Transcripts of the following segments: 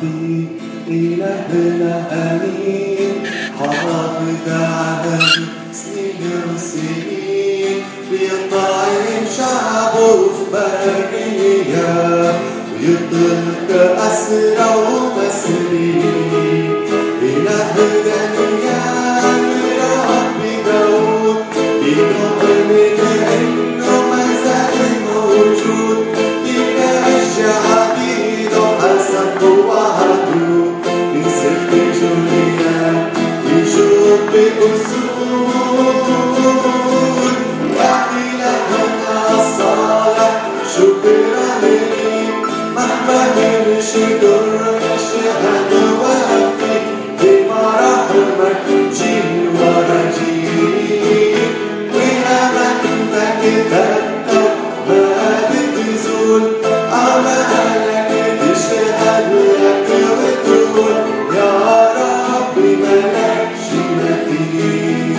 عظيم إلهنا أمين حافظ عهد سنين وسنين بيطعم شعبه في برية ويطلق أسرى ومسرين إلهنا نيام رب داود بنؤمن إنه ما زال موجود يرجع عبيده حسب وعده ينسف جوليا ويجوب بأسود يا إلهنا الصالح شكرا لك مهما نشكر نشهد وفي بما رحمك جيل ورا جيل وأمانتك تبقى ما بتزول أمانك تشهد لك وتقول يا رب ملكش مثيل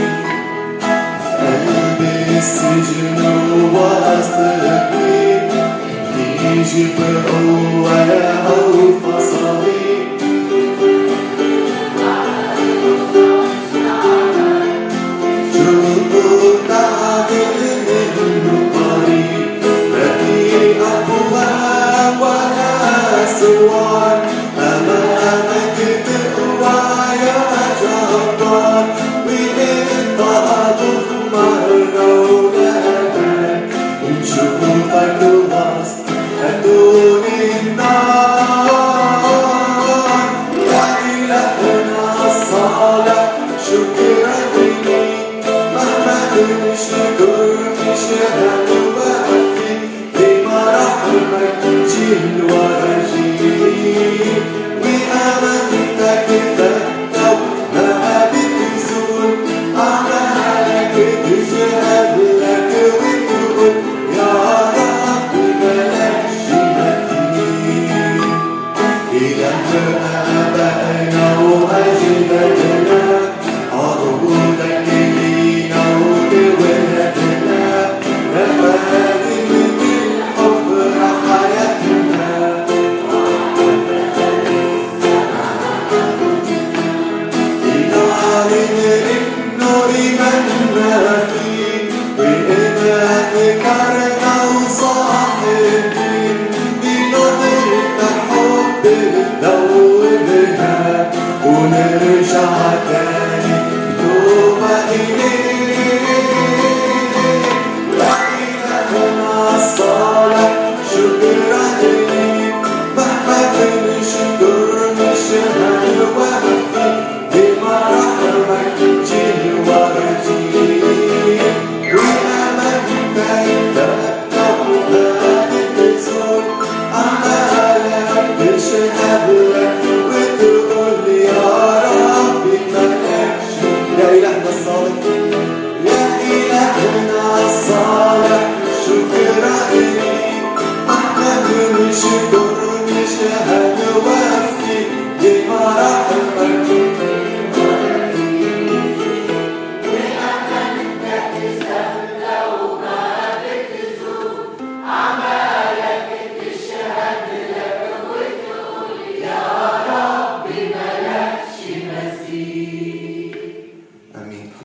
قلب السجن ووسط الضيق يجي بقوة أو فصلي شوفوا تعبير منه قريب ما في أقوى ولا سوار أمامك تقوى يا جبار وإنت أضف مرة ولادك نشوفك وسط هدول النار يا إلهنا الصالح شكرا لك مهما نشكر نشهد وفي بما رحمك جيل ورا جيل وأمانتك تبقى ما بتزول أعمالك بتزول